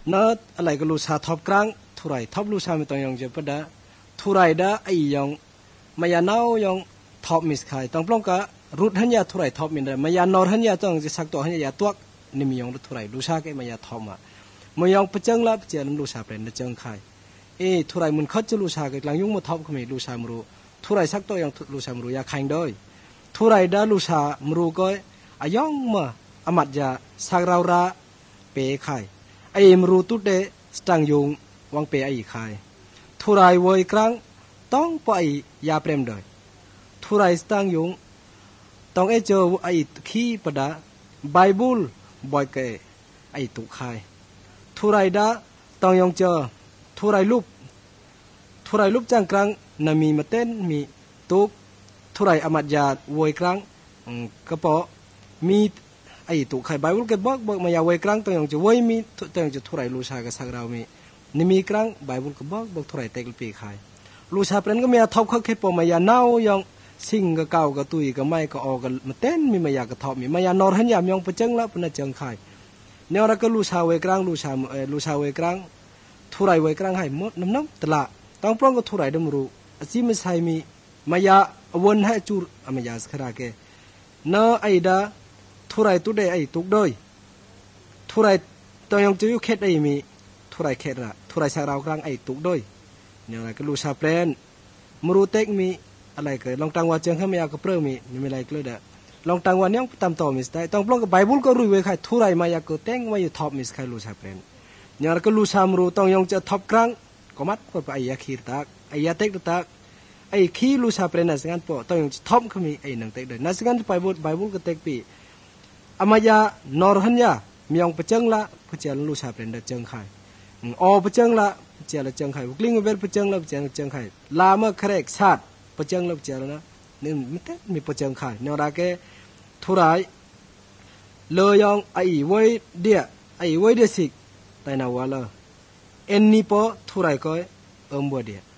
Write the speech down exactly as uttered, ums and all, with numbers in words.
เนื้ออะไรก็ลูชาท็อปกลางทุไรท็อปลูชาไม่ต้องยองเจ็บปะดะทุไรดะไอยองมายาเน่ายองท็อปมิสขายต้องปล้องกะรูดหันยาทุไรท็อปมินเดมายานอร์หันยาต้องจะสักตัวหันยาตัวนี่มียองทุไรลูชาแกมายาท็อปอ่ะมายองปะจังละปะเจริญลูชาเป็นเจังขายเอทุไรมันคัดจะลูชาเกิดหลังยุ่งมาท็อปขมิลูชามรูทุไรสักตัวยองลูชามรูยาขายด้วยทุไรดะลูชามรูก็อายองมาอามัดยาสักเราระเปย์ขายไอมรูตุเดสตังยงวังเปย์ไอขายทุไรวัยครั้งต้องไปยาเปรมด้วยทุไรสตังยงต้องเอเจอไอขี้ปะดาไบเบิลบอยเกไอตุขายทุไรดาต้องยองเจอทุไรลูปทุไรลูปจังครั้งนามีมาเต้นมีตุกทุไรอามัดยาวัยครั้งกระเปาะมีไอตุขายไบเบิลก็บอกบอกมายาวัยครั้งต้องยองจะวัยมีต้องยองจะทุไรลูชากับสักเรามีนี่มีครั้งไบเบิลก็บอกบอกทุไรเตกปีขายลูชาเป็นก็มีท็อปเขาแค่ปมายาเน่ายองสิ่งก็เก่าก็ตุยก็ไม่ก็ออกก็มาเต้นมีมายากระทบมีมายานอร์หันยามยองไปจังละเป็นจังขายเนี่ยเราก็ลูชาเวกรังลูชาเออลูชาเวกรังทุไรเวกรังให้หมดน้ำน้ำตละต้องปล้องก็ทุไรดมรู้อาชีพไม่ใช่มีมายาวนให้จูรอเมยาสขราเกเนอไอดาทุไรตุเดไอตุกด้วยทุไรต้องยองจะยุเคสไอมีทุไรเคสละทุไรสาวกรังไอตุกด้วยเนี่ยเราก็ลูชาเพลนมรู้เต็กมีอะไรก็ลองตังว่าเจิงข้ามายากระเพื่อมีนี่ไม่ไรก็เลยเด้อลองตังว่าเนี่ยตามต่อมิสได้ต้องปล้องกับไบเบิลก็รู้ไว้ใครทุไรมายากระเต็งว่าอยู่ท็อปมิสใครรู้ชาเป็นเนี่ยเราก็รู้ชามรู้ต้องยองจะท็อปครั้งก็มัดก็ไปไอ้ยาขีดตักไอ้ยาเต็กตักไอ้ขี้รู้ชาเป็นนั่นสิ่งนั้นปอต้องยองท็อปเขามีไอ้หนังเต็กเด้อนั่นสิ่งนั้นไบเบิลไบเบิลก็เต็กปีอามายานอร์ฮันยามียองประจังละประเจริญรู้ชาเป็นเด้อเจิงใครอ๋อประจังละประเจริญเจิงใครกลิ้งไปเป็นประจังละประเจริญเจิงใครลาเมื่อครกชาติประจังแล้วเจอแล้วนะนี่ไม่ได้มีประจังขายเนื้อราเกทุไรเลยยองไอไว้เดียไอไว้เดียสิกแต่นาวาละเอ็นนี่พอทุไรก็เอิมบัวเดีย